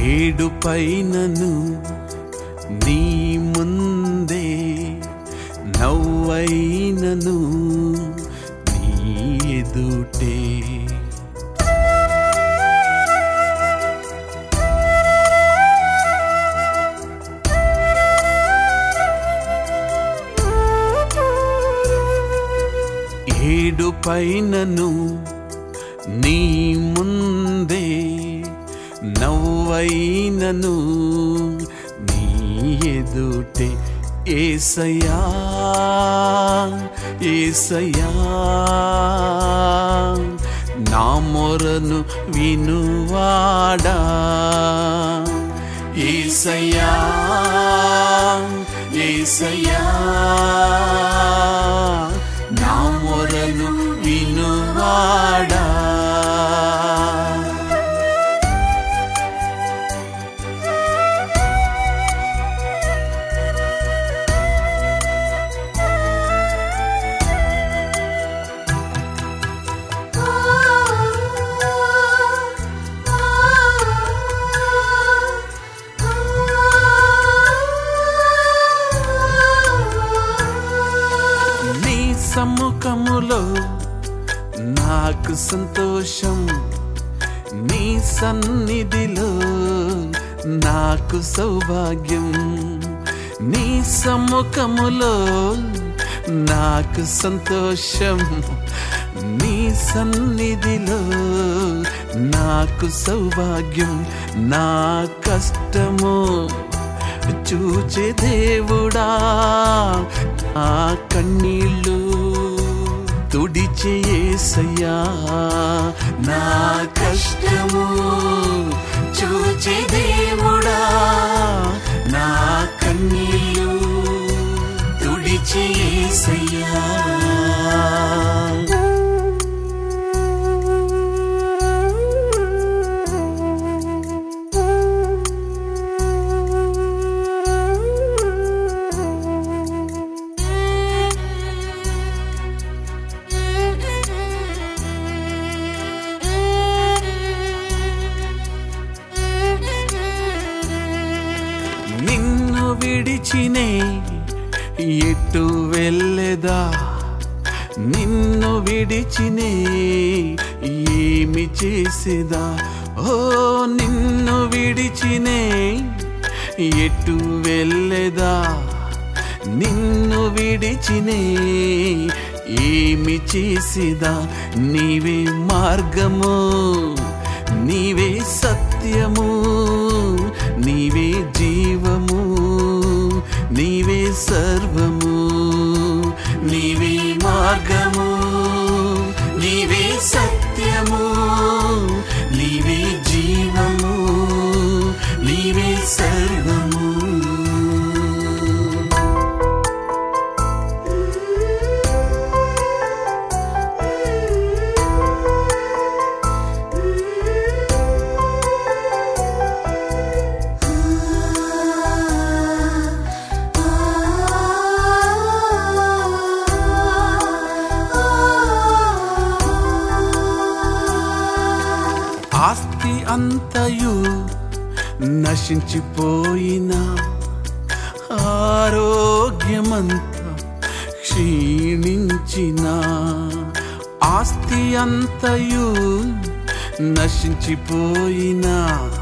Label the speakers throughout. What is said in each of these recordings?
Speaker 1: ఏడు పైనను నీ ముందే నవ్వైనను నీ ఎదుటే ఏడు పైనను నీ ముందే నవ్వైనను నీ ఎదుటే యేసయ్యా యేసయ్యా నా మొరను వినువాడా యేసయ్యా యేసయ్యా నా మొరను వినువాడా సమ్ముఖములో నాకు సంతోషం నీ సన్నిధిలో నాకు సౌభాగ్యం నీ సమ్ముఖములో నాకు సంతోషం నీ సన్నిధిలో నాకు సౌభాగ్యం నా కష్టము చూచే దేవుడా ఆ కన్నీళ్ళు తుడిచే యేసయ్యా నా కష్టము చూచే దేవుడా నా కన్నీళ్ళు తుడిచే యేసయ్యా నిన్ను విడిచినే ఎటు వెళ్ళేదా నిన్ను విడిచినే ఏమి చేసేదా ఓ నిన్ను విడిచినే ఎటు వెళ్ళేదా నిన్ను విడిచినే ఏమి చేసేదా నీవే మార్గము నీవే సత్యము నీవే జీవము నీవే సర్వము నీవే మార్గము నీవే సత్యము నీవే జీవము నీవే సర్వము ఆస్తి అంతయు నశించిపోయినా ఆరోగ్యమంత క్షీణించిన ఆస్తి అంతయు నశించిపోయినా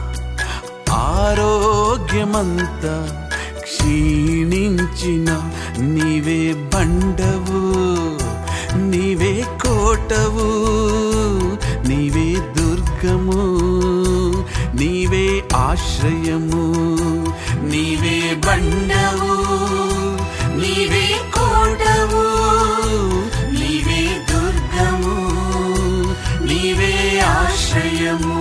Speaker 1: ఆరోగ్యమంత క్షీణించిన నీవే బండవు నీవే కోటవు నీవే దుర్గము నీవే ఆశ్రయము నీవే బండవు నీవే కోటవు నీవే దుర్గము నీవే ఆశ్రయము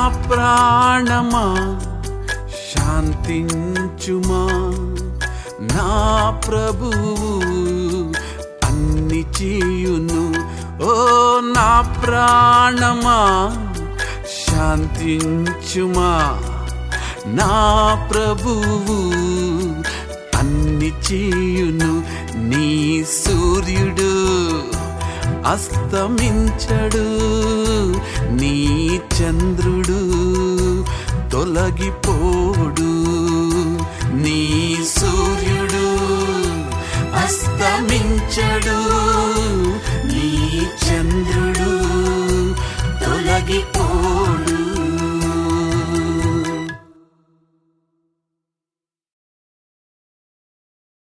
Speaker 1: ప్రాణమా శాంతించుమా నా ప్రభువు అన్ని చేయును. ఓ నా ప్రాణమా శాంతించుమా, నా ప్రభువు అన్ని చేయును. నీ సూర్యుడు అస్తమించడు, నీ చంద్రుడు తొలగిపోడు. నీ సూర్యుడు అస్తమించడు, నీ చంద్రుడు